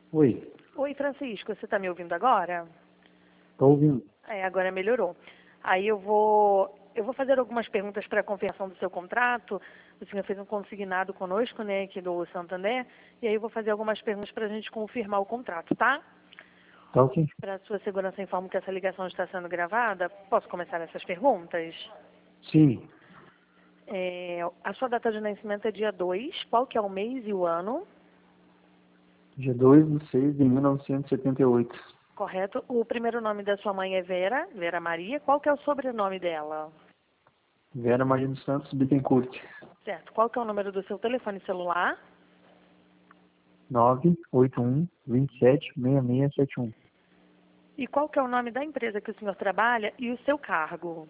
Oi, Oi, Francisco, você está me ouvindo agora? estou ouvindo. Agora melhorou. Aí eu vou fazer algumas perguntas para a confirmação do seu contrato. O senhor fez um consignado conosco, né, aqui do Santander, e aí eu vou fazer algumas perguntas para a gente confirmar o contrato, tá? Tá ok? Para sua segurança, informo que essa ligação está sendo gravada. Posso começar essas perguntas? Sim, A sua data de nascimento é dia 2. Qual que é o mês e o ano? dia 2/6/1978. Correto. O primeiro nome da sua mãe é Vera, Vera Maria. Qual que é o sobrenome dela? Vera Maria dos Santos Bittencourt. Certo. Qual que é o número do seu telefone celular? 981-27-6671. E qual que é o nome da empresa que o senhor trabalha e o seu cargo?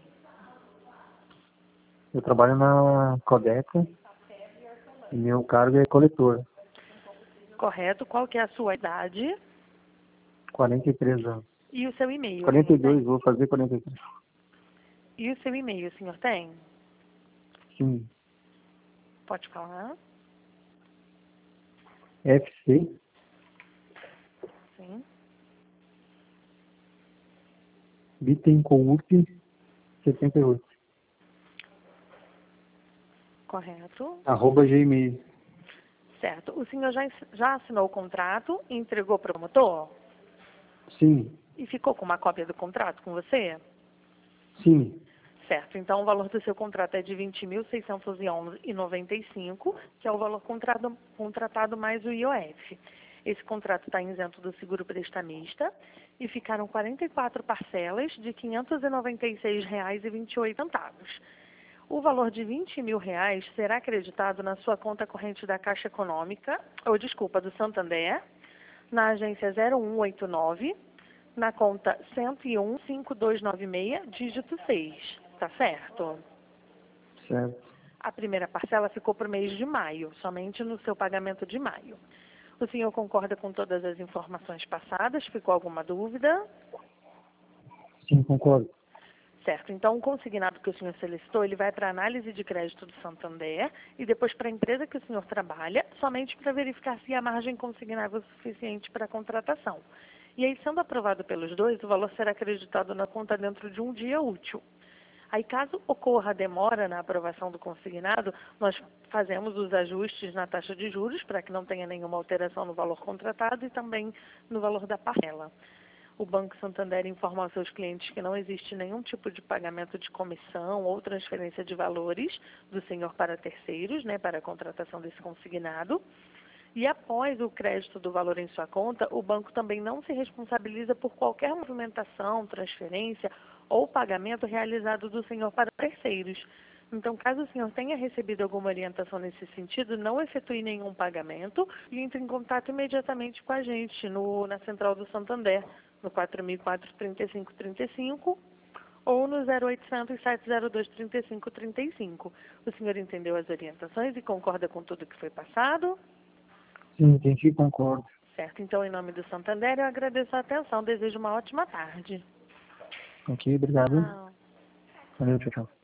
Eu trabalho na Codeca e meu cargo é coletor. Correto. Qual que é a sua idade 43 anos. e o seu e-mail, o senhor 42, tem? vou fazer 43. E o seu e-mail, o senhor tem? Sim, Pode falar. FC Sim. Bittencourt 78. Correto. @gmail. Certo. O senhor já assinou o contrato e entregou para o promotor? Sim, E ficou com uma cópia do contrato com você? sim, Certo. Então, o valor do seu contrato é de R$ 20.611,95, que é o valor contratado mais o IOF. Esse contrato está isento do seguro prestamista e ficaram 44 parcelas de R$ 596,28. O valor de R$ 20.000 será acreditado na sua conta corrente da Caixa Econômica, do Santander, na agência 0189, na conta 101-5296, dígito 6. Tá certo? certo. A primeira parcela ficou para o mês de maio, somente no seu pagamento de maio. O senhor concorda com todas as informações passadas? Ficou alguma dúvida? Sim, concordo. Certo. Então, o consignado que o senhor solicitou, ele vai para a análise de crédito do Santander e depois para a empresa que o senhor trabalha, somente para verificar se a margem consignável é suficiente para a contratação. E aí, sendo aprovado pelos dois, o valor será acreditado na conta dentro de um dia útil. Aí, caso ocorra demora na aprovação do consignado, nós fazemos os ajustes na taxa de juros para que não tenha nenhuma alteração no valor contratado e também no valor da parcela. O Banco Santander informa aos seus clientes que não existe nenhum tipo de pagamento de comissão ou transferência de valores do senhor para terceiros, né, para a contratação desse consignado. E após o crédito do valor em sua conta, o banco também não se responsabiliza por qualquer movimentação, transferência ou pagamento realizado do senhor para terceiros. Então, caso o senhor tenha recebido alguma orientação nesse sentido, não efetue nenhum pagamento e entre em contato imediatamente com a gente na Central do Santander, no 4004-3535 ou no 0800 702 3535. O senhor entendeu as orientações e concorda com tudo que foi passado? Sim, entendi, concordo. Certo. Então, em nome do Santander, eu agradeço a atenção. Desejo uma ótima tarde. Ok, obrigado. Tchau. Valeu, tchau, tchau.